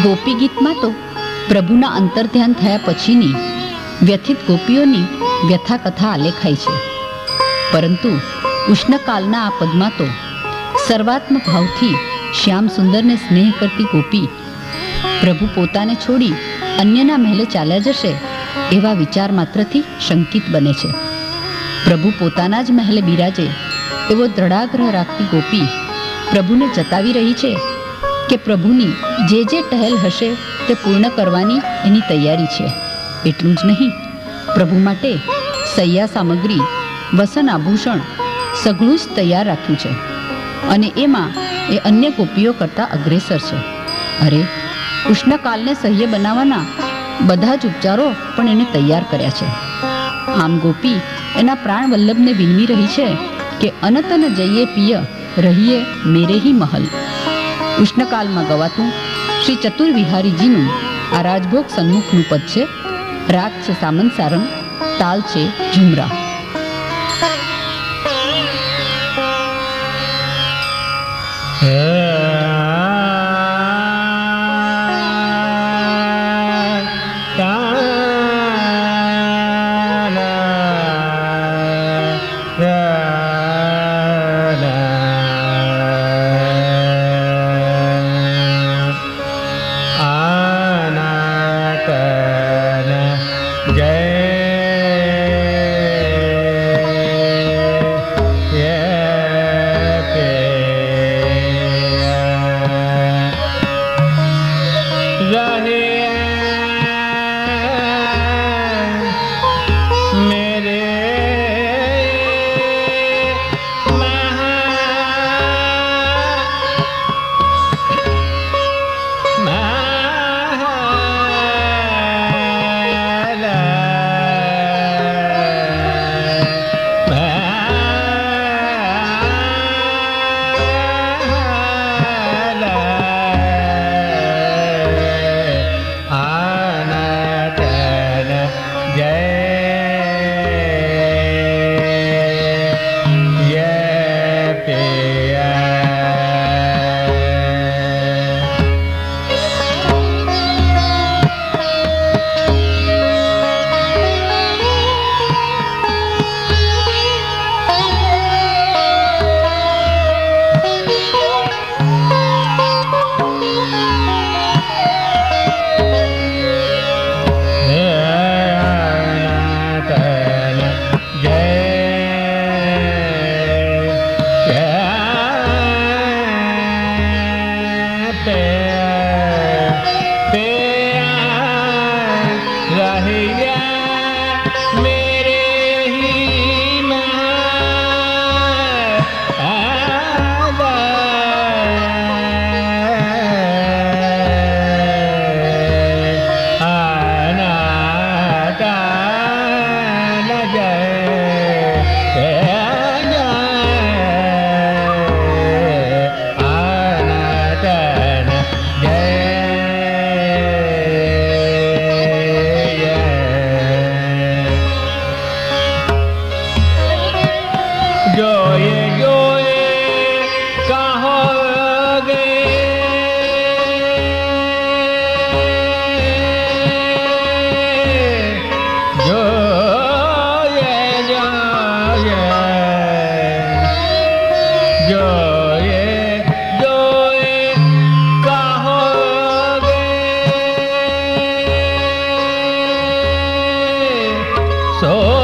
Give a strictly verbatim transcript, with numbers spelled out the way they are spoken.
ગોપી ગીતમાં તો પ્રભુના અંતર્ધ્યાન થયા પછીની વ્યથિત ગોપીઓની વ્યથા કથા આલેખાઈ છે, પરંતુ ઉષ્ણકાલના આ પદમાં તો સર્વાત્મ ભાવથી શ્યામ સુંદરને સ્નેહ કરતી ગોપી પ્રભુ પોતાને છોડી અન્યના મહેલે ચાલ્યા જશે એવા વિચાર માત્રથી શંકિત બને છે. પ્રભુ પોતાના જ મહેલે બિરાજે એવો દ્રઢાગ્રહ રાખતી ગોપી પ્રભુને જતાવી રહી છે કે પ્રભુની જે જે ટહેલ હશે તે પૂર્ણ કરવાની એની તૈયારી છે. એટલું જ નહીં, પ્રભુ માટે સૈયા સામગ્રી, વસન આભૂષણ સઘળું જ તૈયાર રાખ્યું છે અને એમાં એ અન્ય ગોપીઓ કરતાં અગ્રેસર છે. અરે, ઉષ્ણકાલને સહ્ય બનાવવાના બધા જ ઉપચારો પણ એને તૈયાર કર્યા છે. આમ ગોપી એના પ્રાણ વલ્લભને વિનવી રહી છે કે અનતન જઈએ પિય રહીએ મેરે હી મહલ. ઉષ્ણકાલમાં ગવાતું શ્રી ચતુર્વિહારીજીનું આ રાજભોગ સન્મુખનું પદ છે. રાગ છે સામંત સારંગ, તાલ છે ઝુમરા. So